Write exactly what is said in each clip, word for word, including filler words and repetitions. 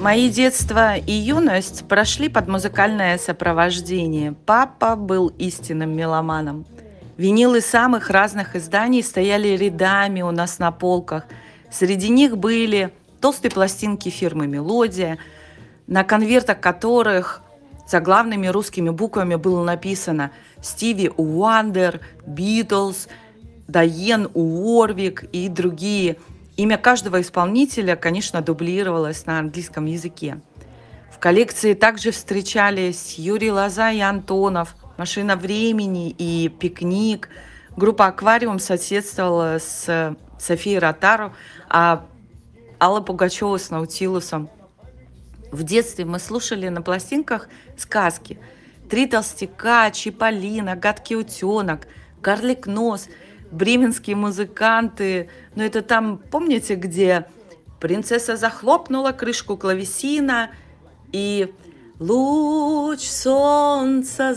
Мои детство и юность прошли под музыкальное сопровождение. Папа был истинным меломаном. Винилы самых разных изданий стояли рядами у нас на полках. Среди них были толстые пластинки фирмы «Мелодия», на конвертах которых заглавными русскими буквами было написано «Стиви Уандер», «Битлз», «Дайен Уорвик» и другие. Имя каждого исполнителя, конечно, дублировалось на английском языке. В коллекции также встречались Юрий Лоза и Антонов, «Машина времени» и «Пикник». Группа «Аквариум» соседствовала с Софией Ротару, а Алла Пугачева с «Наутилусом». В детстве мы слушали на пластинках сказки. «Три толстяка», «Чиполлино», «Гадкий утенок», «Карлик Нос», «Бременские музыканты». Но это там, помните, где принцесса захлопнула крышку клавесина и «Луч солнца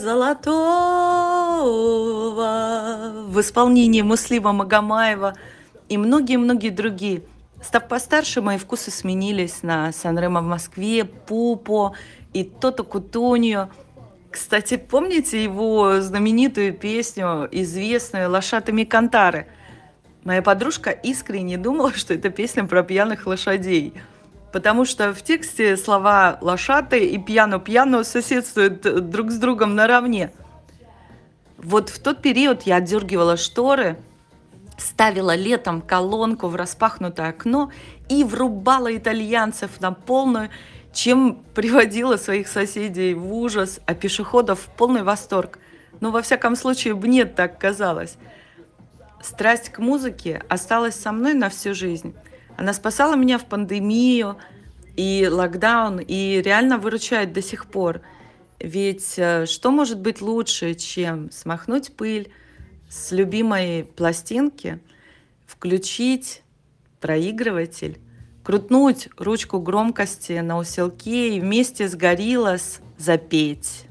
золотого» в исполнении Муслима Магомаева и многие-многие другие. Став постарше, мои вкусы сменились на Сан-Ремо в Москве, Пупо и Тото Кутуньо. Кстати, помните его знаменитую песню, известную «Лошатами кантары»? Моя подружка искренне думала, что это песня про пьяных лошадей, потому что в тексте слова «лошаты» и «пьяно-пьяно» соседствуют друг с другом наравне. Вот в тот период я отдергивала шторы, ставила летом колонку в распахнутое окно и врубала итальянцев на полную, чем приводила своих соседей в ужас, а пешеходов в полный восторг. Но во всяком случае мне так казалось. Страсть к музыке осталась со мной на всю жизнь. Она спасала меня в пандемию и локдаун, и реально выручает до сих пор. Ведь что может быть лучше, чем смахнуть пыль с любимой пластинки, включить проигрыватель, крутнуть ручку громкости на усилке и вместе с Gorillaz запеть.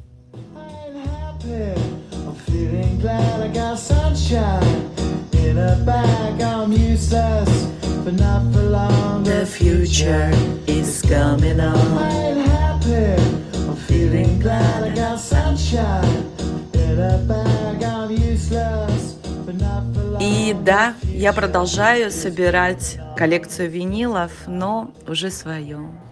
The future is coming on. I'm happy, I'm feeling glad I got sunshine. In a bag I'm useless, but not for long. И да, я продолжаю собирать коллекцию винилов, но уже свою.